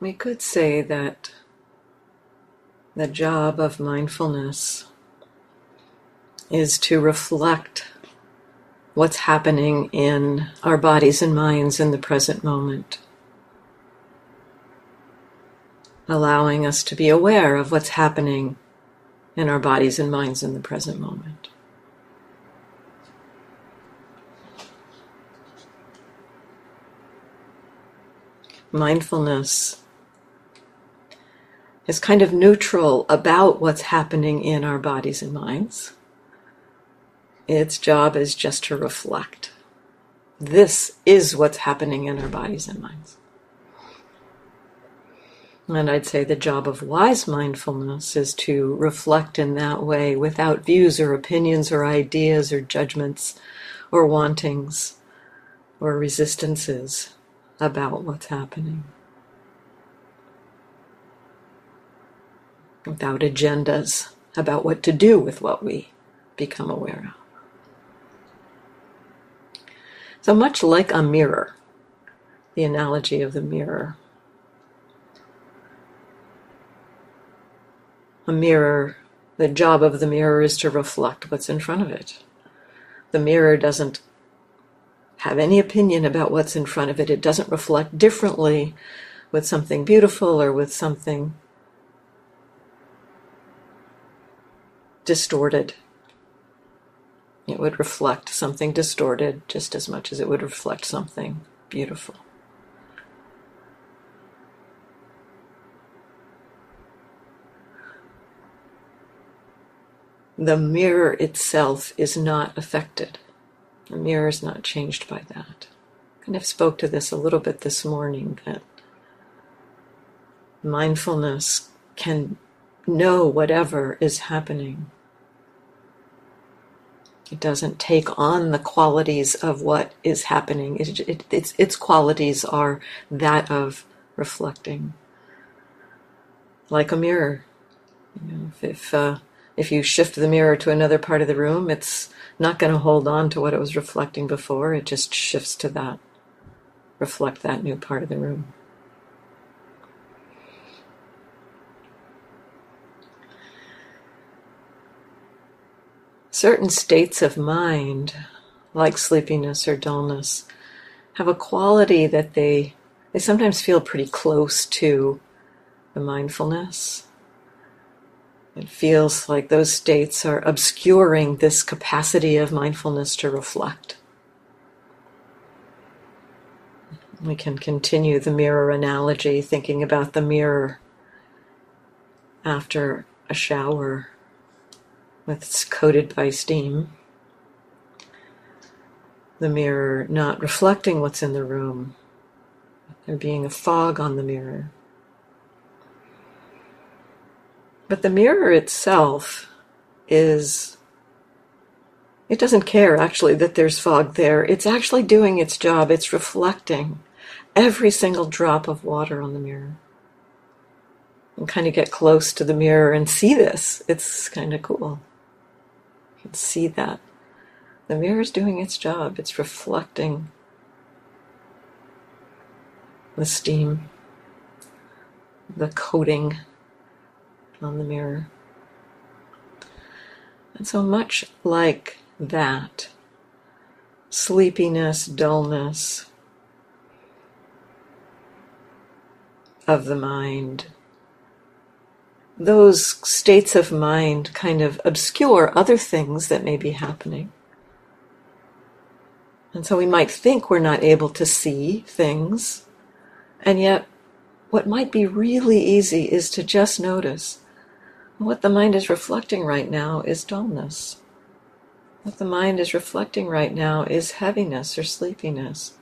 We could say that the job of mindfulness is to reflect what's happening in our bodies and minds in the present moment, allowing us to be aware of what's happening in our bodies and minds in the present moment. Mindfulness is kind of neutral about what's happening in our bodies and minds. Its job is just to reflect. This is what's happening in our bodies and minds. And I'd say the job of wise mindfulness is to reflect in that way without views or opinions or ideas or judgments or wantings or resistances about what's happening. Without agendas about what to do with what we become aware of. So much like a mirror, the analogy of the mirror. A mirror, the job of the mirror is to reflect what's in front of it. The mirror doesn't have any opinion about what's in front of it. It doesn't reflect differently with something beautiful or with something distorted. It would reflect something distorted just as much as it would reflect something beautiful. The mirror itself is not affected. The mirror is not changed by that. I kind of spoke to this a little bit this morning, that mindfulness can know whatever is happening. It doesn't take on the qualities of what is happening. Its qualities are that of reflecting. Like a mirror. You know, if you shift the mirror to another part of the room, it's not going to hold on to what it was reflecting before. It just shifts to that, reflect that new part of the room. Certain states of mind, like sleepiness or dullness, have a quality that they sometimes feel pretty close to the mindfulness. It feels like those states are obscuring this capacity of mindfulness to reflect. We can continue the mirror analogy, thinking about the mirror after a shower it's coated by steam. The mirror not reflecting what's in the room. There being a fog on the mirror. But the mirror itself it doesn't care actually that there's fog there. It's actually doing its job. It's reflecting every single drop of water on the mirror. And kind of get close to the mirror and see this. It's kind of cool. You can see that. The mirror is doing its job. It's reflecting the steam, the coating on the mirror. And so much like that, sleepiness, dullness of the mind, those states of mind kind of obscure other things that may be happening. And so we might think we're not able to see things, and yet what might be really easy is to just notice what the mind is reflecting right now is dullness. What the mind is reflecting right now is heaviness or sleepiness.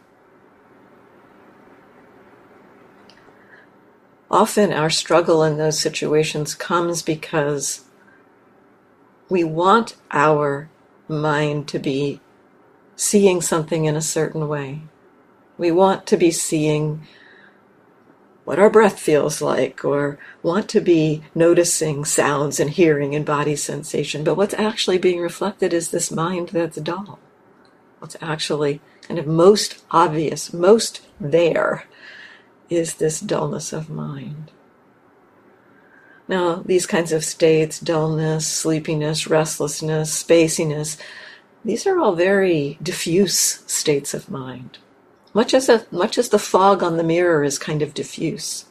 Often our struggle in those situations comes because we want our mind to be seeing something in a certain way. We want to be seeing what our breath feels like, or want to be noticing sounds and hearing and body sensation. But what's actually being reflected is this mind that's dull. What's actually kind of most obvious, most there, is this dullness of mind. Now, these kinds of states, dullness, sleepiness, restlessness, spaciness, these are all very diffuse states of mind. Much as the fog on the mirror is kind of diffuse.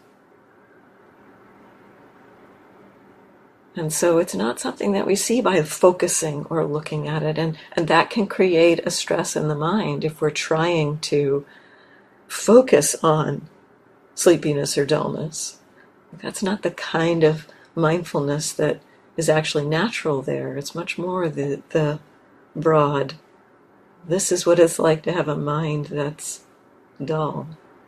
And so it's not something that we see by focusing or looking at it. And that can create a stress in the mind if we're trying to focus on sleepiness or dullness. That's not the kind of mindfulness that is actually natural there. It's much more the broad, this is what it's like to have a mind that's dull.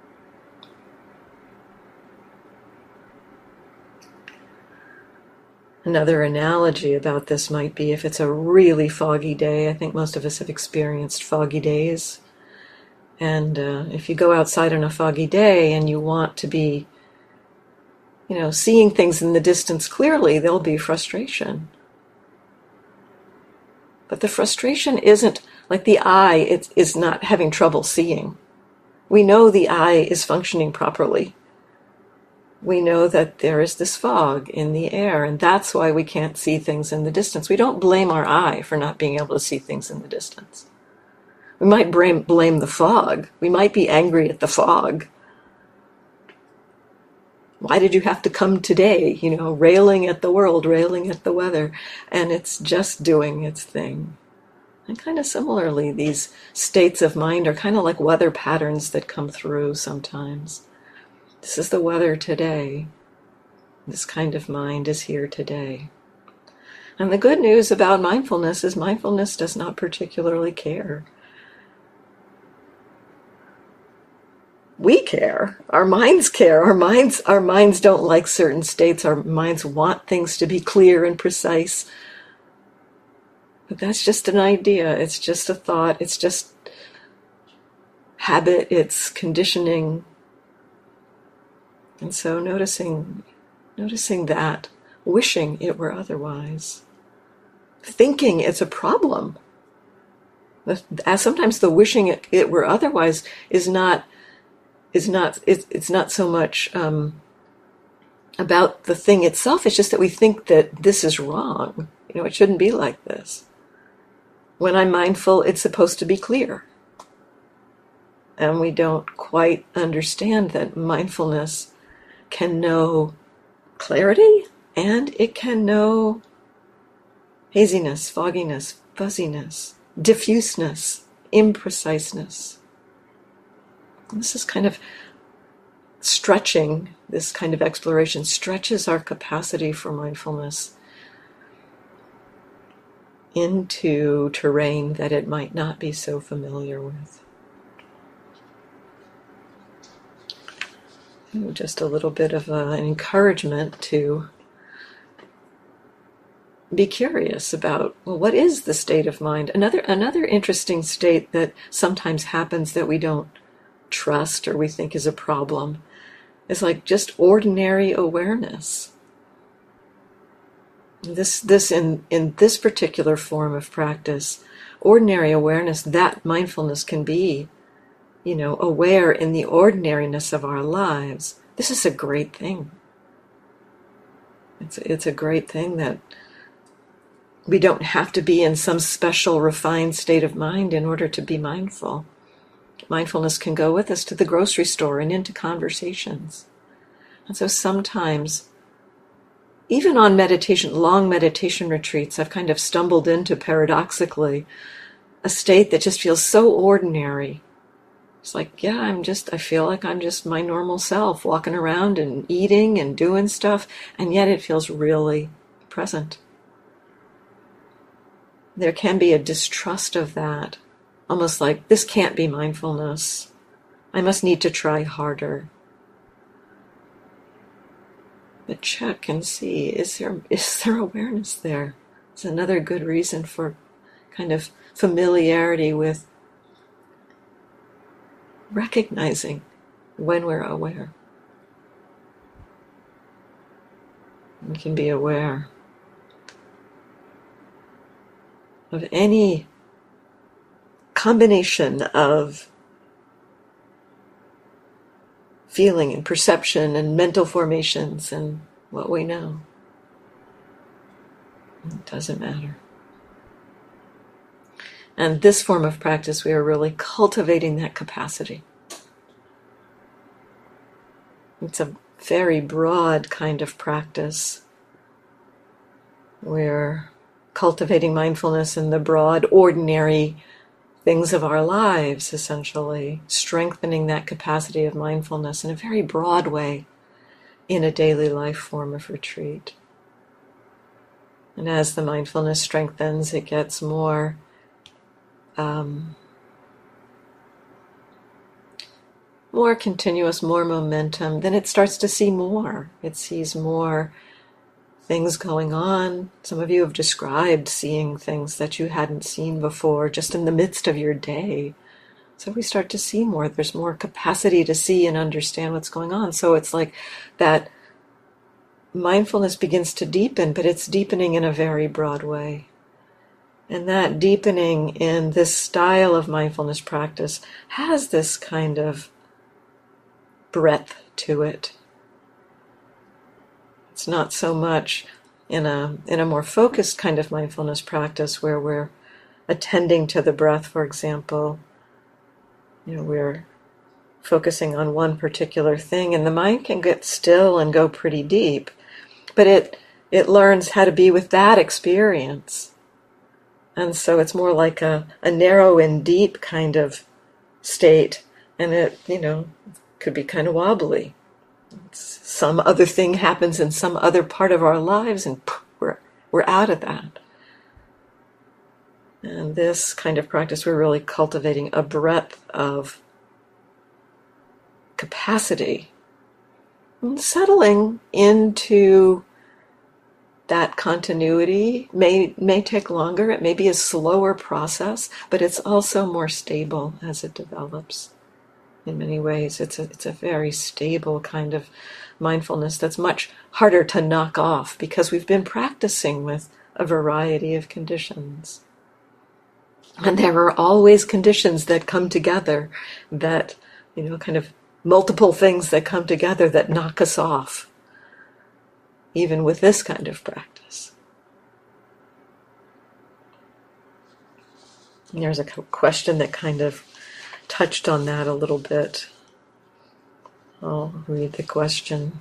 Another analogy about this might be if it's a really foggy day. I think most of us have experienced foggy days. And if you go outside on a foggy day and you want to be, seeing things in the distance clearly, there'll be frustration. But the frustration isn't like the eye is not having trouble seeing. We know the eye is functioning properly. We know that there is this fog in the air, and that's why we can't see things in the distance. We don't blame our eye for not being able to see things in the distance. We might blame the fog. We might be angry at the fog. Why did you have to come today? Railing at the world, railing at the weather, and it's just doing its thing. And kind of similarly, these states of mind are kind of like weather patterns that come through sometimes. This is the weather today. This kind of mind is here today. And the good news about mindfulness is mindfulness does not particularly care. We care. Our minds care. Our minds don't like certain states. Our minds want things to be clear and precise. But that's just an idea. It's just a thought. It's just habit. It's conditioning. And so noticing that, wishing it were otherwise, thinking it's a problem. Sometimes the wishing it were otherwise is not so much about the thing itself. It's just that we think that this is wrong. It shouldn't be like this. When I'm mindful, it's supposed to be clear. And we don't quite understand that mindfulness can know clarity and it can know haziness, fogginess, fuzziness, diffuseness, impreciseness. This is kind of stretching, this kind of exploration stretches our capacity for mindfulness into terrain that it might not be so familiar with. Just a little bit of an encouragement to be curious about, well, what is the state of mind? Another interesting state that sometimes happens that we don't trust or we think is a problem is like just ordinary awareness. This in this particular form of practice, ordinary awareness, that mindfulness can be aware in the ordinariness of our lives. This is a great thing. It's a great thing that we don't have to be in some special refined state of mind in order to be mindful. Mindfulness can go with us to the grocery store and into conversations. And so sometimes, even on meditation, long meditation retreats, I've kind of stumbled into, paradoxically, a state that just feels so ordinary. It's like, I feel like I'm just my normal self, walking around and eating and doing stuff, and yet it feels really present. There can be a distrust of that, almost like, this can't be mindfulness. I must need to try harder. But check and see, is there awareness there? It's another good reason for kind of familiarity with recognizing when we're aware. We can be aware of any combination of feeling and perception and mental formations and what we know. It doesn't matter. And this form of practice, we are really cultivating that capacity. It's a very broad kind of practice. We're cultivating mindfulness in the broad, ordinary things of our lives, essentially, strengthening that capacity of mindfulness in a very broad way in a daily life form of retreat. And as the mindfulness strengthens, it gets more more continuous, more momentum, then it starts to see more. It sees more things going on. Some of you have described seeing things that you hadn't seen before, just in the midst of your day. So we start to see more. There's more capacity to see and understand what's going on. So it's like that mindfulness begins to deepen, but it's deepening in a very broad way. And that deepening in this style of mindfulness practice has this kind of breadth to it. It's not so much in a more focused kind of mindfulness practice where we're attending to the breath, for example. We're focusing on one particular thing, and the mind can get still and go pretty deep, but it learns how to be with that experience. And so it's more like a narrow and deep kind of state, and it, could be kind of wobbly. Some other thing happens in some other part of our lives, and we're out of that. And this kind of practice, we're really cultivating a breadth of capacity and settling into that continuity. May take longer. It may be a slower process, but it's also more stable as it develops. In many ways, it's a very stable kind of mindfulness that's much harder to knock off because we've been practicing with a variety of conditions. And there are always conditions that come together that, kind of multiple things that come together that knock us off, even with this kind of practice. And there's a question that kind of touched on that a little bit. I'll read the question.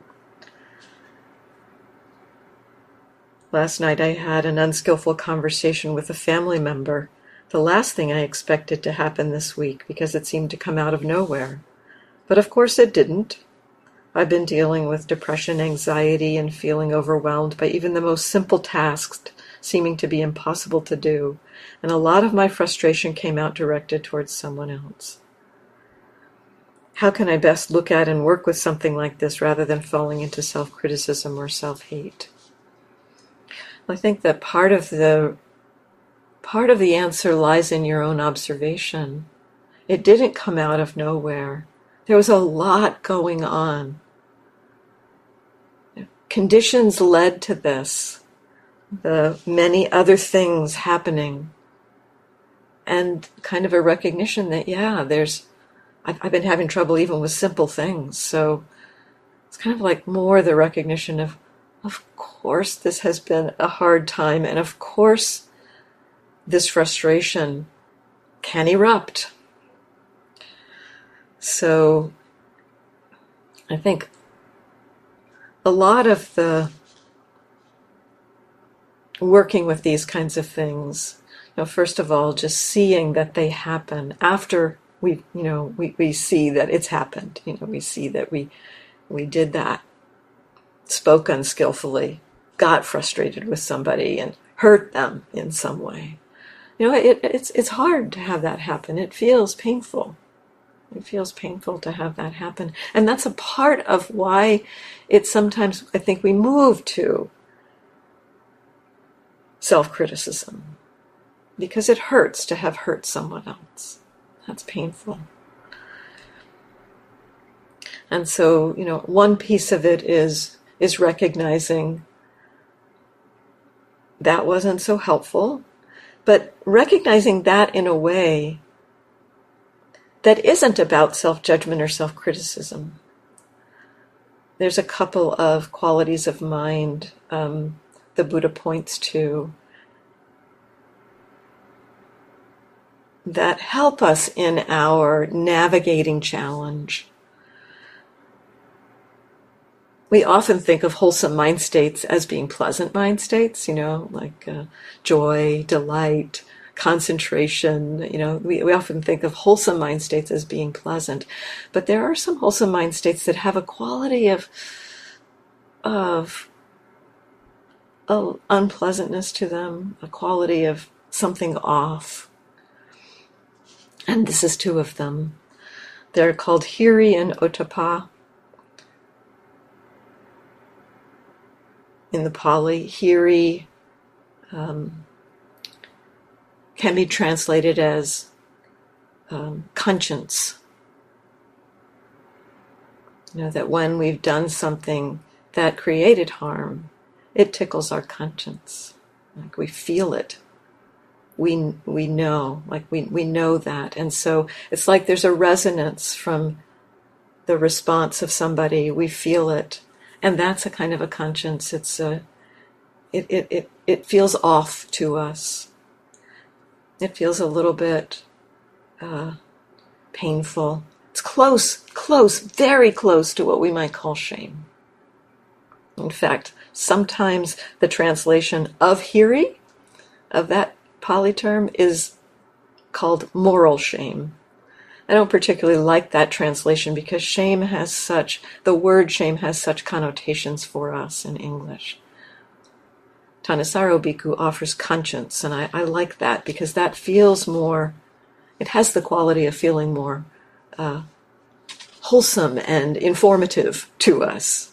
Last night I had an unskillful conversation with a family member. The last thing I expected to happen this week because it seemed to come out of nowhere. But of course it didn't. I've been dealing with depression, anxiety, and feeling overwhelmed by even the most simple tasks seeming to be impossible to do, and a lot of my frustration came out directed towards someone else. How can I best look at and work with something like this rather than falling into self-criticism or self-hate? I think that part of the answer lies in your own observation. It didn't come out of nowhere. There was a lot going on. Conditions led to this. The many other things happening, and kind of a recognition that, I've been having trouble even with simple things. So it's kind of like more the recognition of course this has been a hard time, and of course this frustration can erupt. So I think a lot of the working with these kinds of things, first of all, just seeing that they happen after we see that it's happened. We see that we did that, spoke unskillfully, got frustrated with somebody and hurt them in some way. It's hard to have that happen. It feels painful. It feels painful to have that happen. And that's a part of why it's sometimes, I think, we move to self-criticism, because it hurts to have hurt someone else. That's painful. And so, one piece of it is recognizing that wasn't so helpful, but recognizing that in a way that isn't about self-judgment or self-criticism. there's a couple of qualities of mind the Buddha points to that help us in our navigating challenge. We often think of wholesome mind states as being pleasant mind states, like joy, delight, concentration. We often think of wholesome mind states as being pleasant. But there are some wholesome mind states that have a quality of unpleasantness to them, a quality of something off. And this is two of them. They're called Hiri and Ottappa. In the Pali, Hiri can be translated as conscience. That when we've done something that created harm, it tickles our conscience. Like we feel it. We know, we know that. And so it's like there's a resonance from the response of somebody. We feel it. And that's a kind of a conscience. It feels off to us. It feels a little bit painful. It's close, very close to what we might call shame. In fact, sometimes the translation of Hiri, of that Pali term, is called moral shame. I don't particularly like that translation because the word shame has such connotations for us in English. Thanissaro Bhikkhu offers conscience, and I like that because that feels more, it has the quality of feeling more wholesome and informative to us.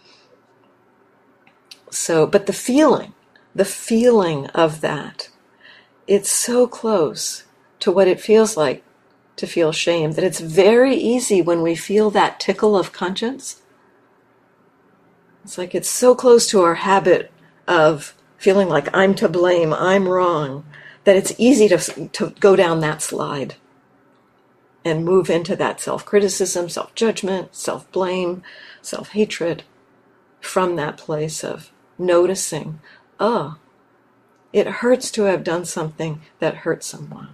So, but the feeling of that, it's so close to what it feels like to feel shame that it's very easy when we feel that tickle of conscience. It's like it's so close to our habit of feeling like I'm to blame, I'm wrong, that it's easy to go down that slide and move into that self-criticism, self-judgment, self-blame, self-hatred from that place of noticing, it hurts to have done something that hurt someone.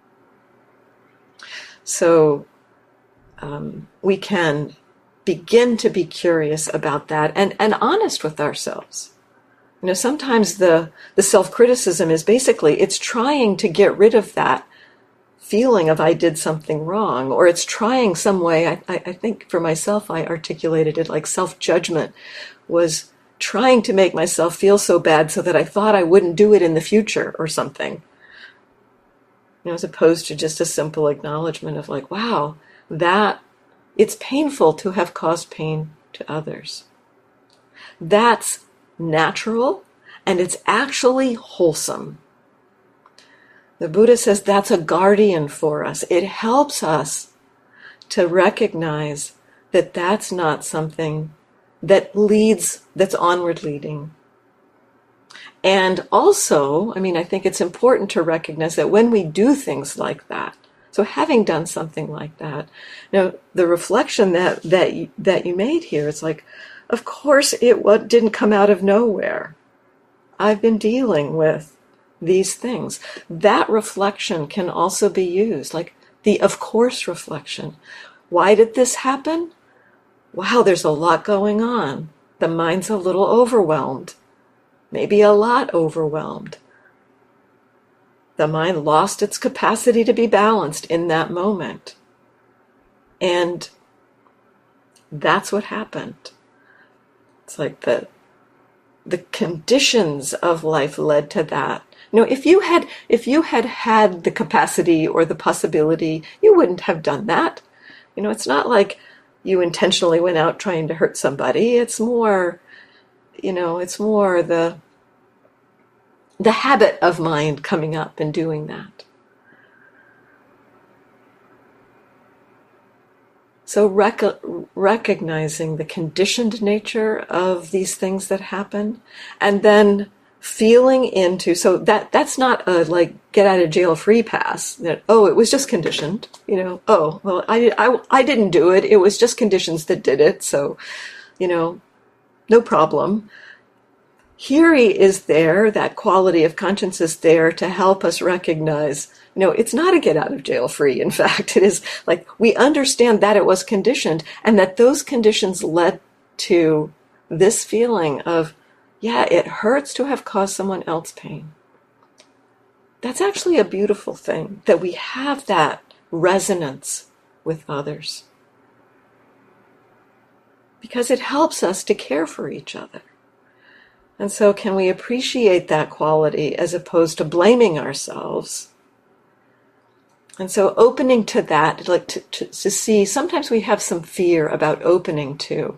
So we can begin to be curious about that and honest with ourselves. Sometimes the self-criticism is basically, it's trying to get rid of that feeling of I did something wrong, or it's trying some way. I think for myself, I articulated it like self-judgment was trying to make myself feel so bad so that I thought I wouldn't do it in the future or something. As opposed to just a simple acknowledgement of like, wow, that it's painful to have caused pain to others. That's natural, and it's actually wholesome. The Buddha says that's a guardian for us. It helps us to recognize that that's not something that's onward leading. And also, I think it's important to recognize that when we do things like that, so having done something like that, the reflection that you made here, it's like, of course it didn't come out of nowhere. I've been dealing with these things. That reflection can also be used, like the of course reflection. Why did this happen? Wow, there's a lot going on. The mind's a little overwhelmed. Maybe a lot overwhelmed. The mind lost its capacity to be balanced in that moment. And that's what happened. It's like the conditions of life led to that. If you had the capacity or the possibility, you wouldn't have done that. It's not like you intentionally went out trying to hurt somebody. It's more, it's more the habit of mind coming up and doing that. So recognizing the conditioned nature of these things that happen, and then feeling into, so that's not a like get out of jail free pass that, it was just conditioned, well, I didn't do it. It was just conditions that did it. So no problem. Hiri is there, that quality of conscience is there to help us recognize, it's not a get out of jail free. In fact, it is like we understand that it was conditioned and that those conditions led to this feeling of, yeah, it hurts to have caused someone else pain. That's actually a beautiful thing, that we have that resonance with others. Because it helps us to care for each other. And so can we appreciate that quality as opposed to blaming ourselves? And so opening to that, like to see, sometimes we have some fear about opening to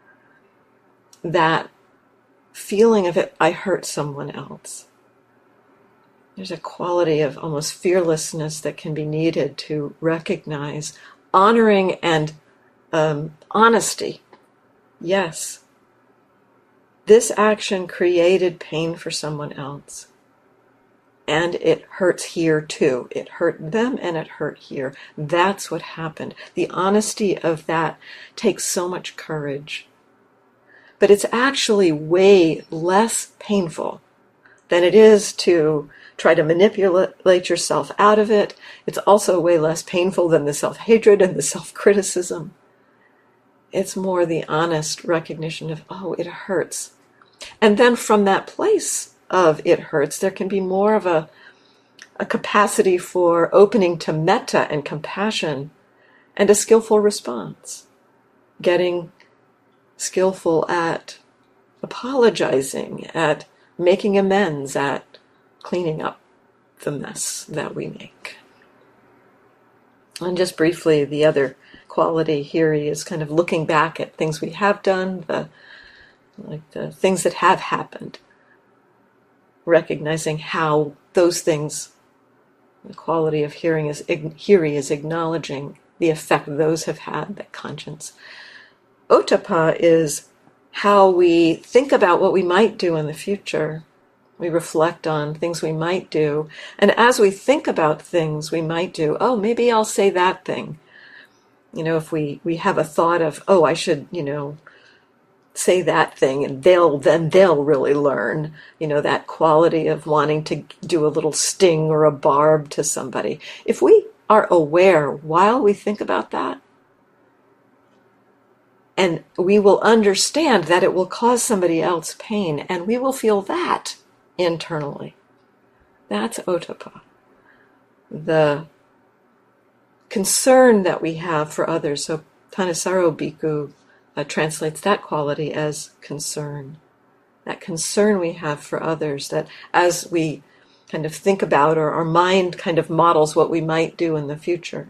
that feeling of it, I hurt someone else. There's a quality of almost fearlessness that can be needed to recognize, honoring and honesty. Yes, this action created pain for someone else. And it hurts here too. It hurt them and it hurt here. That's what happened. The honesty of that takes so much courage. But it's actually way less painful than it is to try to manipulate yourself out of it. It's also way less painful than the self-hatred and the self-criticism. It's more the honest recognition of, oh, it hurts. And then from that place of it hurts, there can be more of a capacity for opening to metta and compassion and a skillful response. Getting skillful at apologizing, at making amends, at cleaning up the mess that we make. And just briefly, the other quality here is kind of looking back at things we have done, the things that have happened, recognizing how those things, the quality of hiri is acknowledging the effect those have had, that conscience. Ottappa is how we think about what we might do in the future. We reflect on things we might do. And as we think about things we might do, oh, maybe I'll say that thing. If we have a thought of, oh, I should, say that thing, and they'll really learn, that quality of wanting to do a little sting or a barb to somebody. If we are aware while we think about that, and we will understand that it will cause somebody else pain, and we will feel that internally. That's Ottappa. The concern that we have for others. So Thanissaro Bhikkhu translates that quality as concern. That concern we have for others, that as we kind of think about, or our mind kind of models what we might do in the future,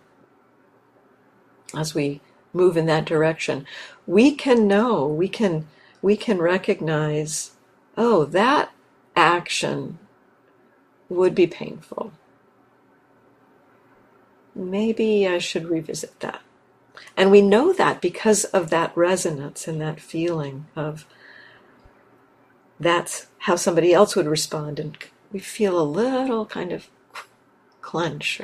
as we move in that direction, we can know, we can recognize, oh, that action would be painful. Maybe I should revisit that. And we know that because of that resonance and that feeling of that's how somebody else would respond, and we feel a little kind of clench.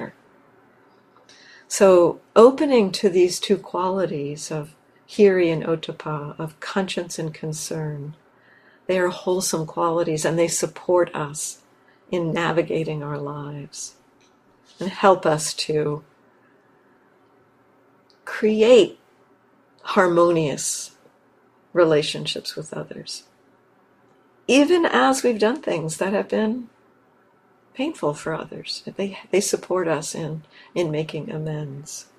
So opening to these two qualities of hiri and ottappa, of conscience and concern, they are wholesome qualities and they support us in navigating our lives and help us to create harmonious relationships with others, even as we've done things that have been painful for others. They support us in making amends.